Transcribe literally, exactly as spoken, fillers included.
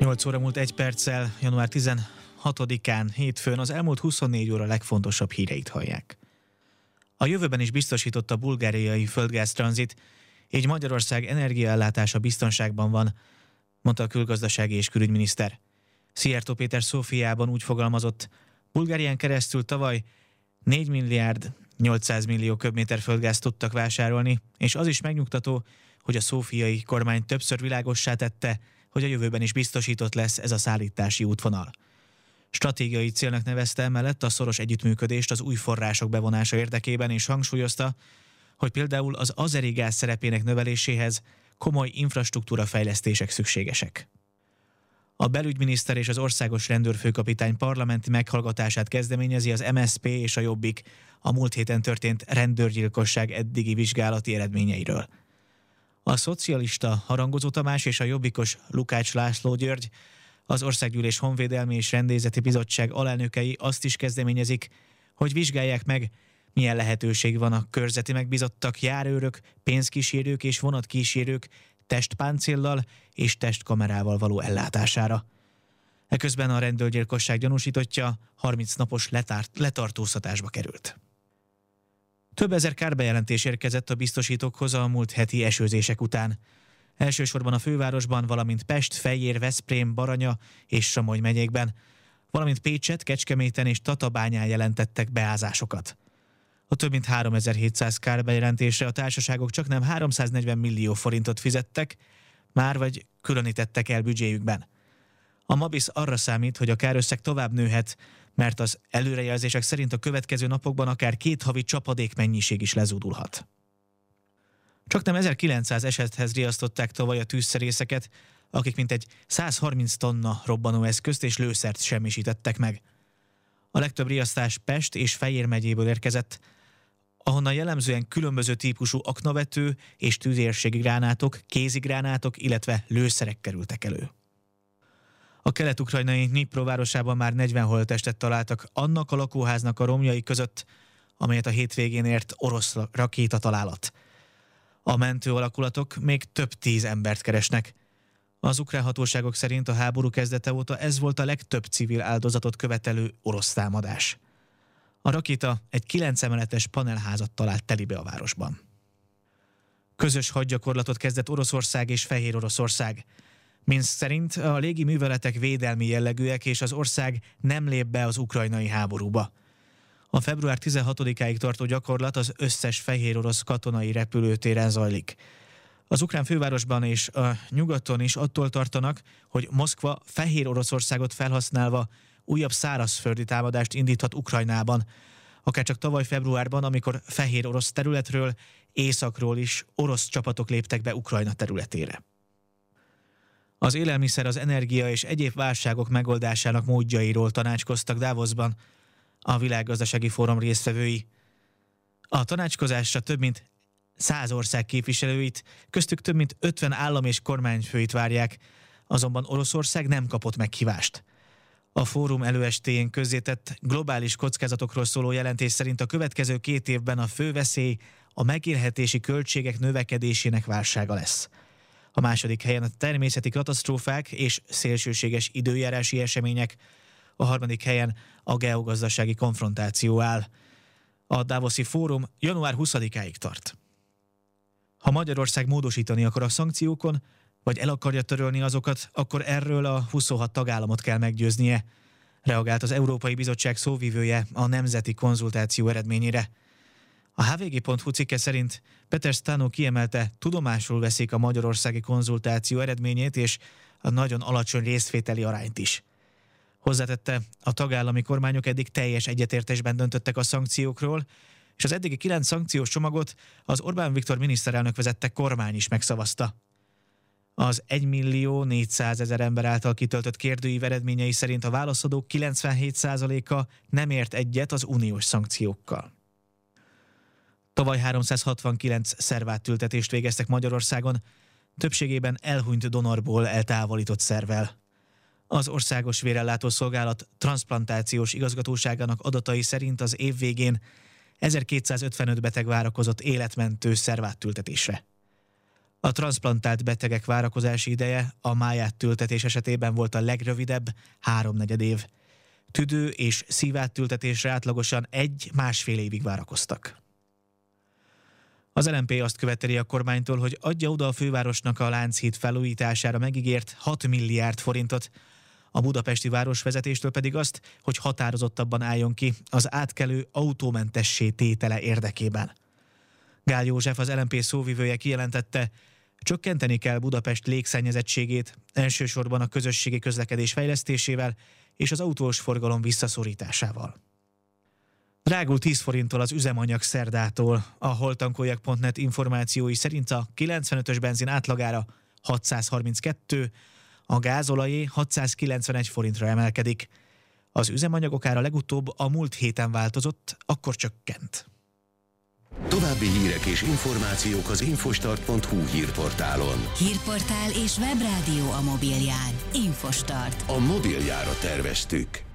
nyolc óra múlt egy perccel, január tizenhatodikán, hétfőn az elmúlt huszonnégy óra legfontosabb híreit hallják. A jövőben is biztosított a bulgáriai földgáztranzit, így Magyarország energiaellátása biztonságban van, mondta a külgazdasági és külügyminiszter. Szijjártó Péter Szófiában úgy fogalmazott, Bulgárián keresztül tavaly négy milliárd nyolcszáz millió köbméter földgázt tudtak vásárolni, és az is megnyugtató, hogy a szófiai kormány többször világossá tette, hogy a jövőben is biztosított lesz ez a szállítási útvonal. Stratégiai célnak nevezte emellett a szoros együttműködést az új források bevonása érdekében, és hangsúlyozta, hogy például az azeri gáz szerepének növeléséhez komoly infrastruktúrafejlesztések szükségesek. A belügyminiszter és az országos rendőrfőkapitány parlamenti meghallgatását kezdeményezi az em es zé pé és a Jobbik a múlt héten történt rendőrgyilkosság eddigi vizsgálati eredményeiről. A szocialista Harangozó Tamás és a jobbikos Lukács László György, az Országgyűlés Honvédelmi és Rendészeti Bizottság alelnökei azt is kezdeményezik, hogy vizsgálják meg, milyen lehetőség van a körzeti megbízottak, járőrök, pénzkísérők és vonatkísérők testpáncéllal és testkamerával való ellátására. Eközben a rendőrgyilkosság gyanúsítottja harminc napos letárt, letartóztatásba került. Több ezer kárbejelentés érkezett a biztosítókhoz a múlt heti esőzések után. Elsősorban a fővárosban, valamint Pest, Fejér, Veszprém, Baranya és Somogy megyékben, valamint Pécset, Kecskeméten és Tatabányán jelentettek beázásokat. A több mint háromezer-hétszáz kárbejelentésre a társaságok csaknem háromszáznegyven millió forintot fizettek, már vagy különítettek el büdzséjükben. A Mabisz arra számít, hogy a kárösszeg tovább nőhet, mert az előrejelzések szerint a következő napokban akár két havi csapadékmennyiség is lezúdulhat. Csaknem ezerkilencszáz esethez riasztották tavaly a tűzszerészeket, akik mintegy száz harminc tonna robbanóeszközt és lőszert semmisítettek meg. A legtöbb riasztás Pest és Fejér megyéből érkezett, ahonnan jellemzően különböző típusú aknavető és tüzérségi gránátok, kézigránátok, illetve lőszerek kerültek elő. A kelet-ukrajnai Dnipro városában már negyven holttestet találtak annak a lakóháznak a romjai között, amelyet a hétvégén ért orosz rakétatalálat. A mentő alakulatok még több tíz embert keresnek. Az ukrán hatóságok szerint a háború kezdete óta ez volt a legtöbb civil áldozatot követelő orosz támadás. A rakéta egy kilenc emeletes panelházat talált telibe a városban. Közös hadgyakorlatot kezdett Oroszország és Fehér Oroszország. Minszk szerint a légi műveletek védelmi jellegűek, és az ország nem lép be az ukrajnai háborúba. A február tizenhatodikáig tartó gyakorlat az összes fehér orosz katonai repülőtéren zajlik. Az ukrán fővárosban és a nyugaton is attól tartanak, hogy Moszkva Fehér Oroszországot felhasználva újabb szárazföldi támadást indíthat Ukrajnában, akárcsak tavaly februárban, amikor fehér orosz területről, északról is orosz csapatok léptek be Ukrajna területére. Az élelmiszer, az energia és egyéb válságok megoldásának módjairól tanácskoztak Davosban a Világgazdasági Fórum résztvevői. A tanácskozásra több mint száz ország képviselőit, köztük több mint ötven állam és kormányfőit várják, azonban Oroszország nem kapott meghívást. A fórum előestéjén közzétett globális kockázatokról szóló jelentés szerint a következő két évben a fő veszély a megélhetési költségek növekedésének válsága lesz. A második helyen a természeti katasztrófák és szélsőséges időjárási események, a harmadik helyen a geogazdasági konfrontáció áll. A Davoszi Fórum január huszadikáig tart. Ha Magyarország módosítani akar a szankciókon, vagy el akarja törölni azokat, akkor erről a huszonhat tagállamot kell meggyőznie, reagált az Európai Bizottság szóvivője a nemzeti konzultáció eredményére. A há vé gé pont hú cikke szerint Peter Stano kiemelte, tudomásul veszik a magyarországi konzultáció eredményét és a nagyon alacsony részvételi arányt is. Hozzátette, a tagállami kormányok eddig teljes egyetértésben döntöttek a szankciókról, és az eddigi kilenc szankciós csomagot az Orbán Viktor miniszterelnök vezette kormány is megszavazta. Az egymillió négyszázezer ember által kitöltött kérdőív eredményei szerint a válaszadók kilencvenhét százaléka nem ért egyet az uniós szankciókkal. Tavaly háromszázhatvankilenc szervátültetést végeztek Magyarországon, többségében elhunyt donorból eltávolított szervvel. Az Országos Vérellátó Szolgálat transzplantációs igazgatóságának adatai szerint az év végén ezerkétszázötvenöt beteg várakozott életmentő szervátültetésre. A transzplantált betegek várakozási ideje a májátültetés esetében volt a legrövidebb, háromnegyed év. Tüdő- és szívátültetésre átlagosan egy-másfél évig várakoztak. Az el em pé azt követeli a kormánytól, hogy adja oda a fővárosnak a Lánchíd felújítására megígért hat milliárd forintot, a budapesti városvezetéstől pedig azt, hogy határozottabban álljon ki az átkelő autómentessé tétele érdekében. Gál József, az el em pé szóvivője kijelentette, csökkenteni kell Budapest légszennyezettségét, elsősorban a közösségi közlekedés fejlesztésével és az autós forgalom visszaszorításával. Drágul tíz forinttól az üzemanyag szerdától. A holtankoljak pont net információi szerint a kilencvenötös benzin átlagára hatszázharminckettő, a gázolajé hatszázkilencvenegy forintra emelkedik. Az üzemanyagok ára legutóbb a múlt héten változott, akkor csökkent. További hírek és információk az infostart pont hu hírportálon. Hírportál és webrádió a mobilján. Infostart. A mobiljára terveztük.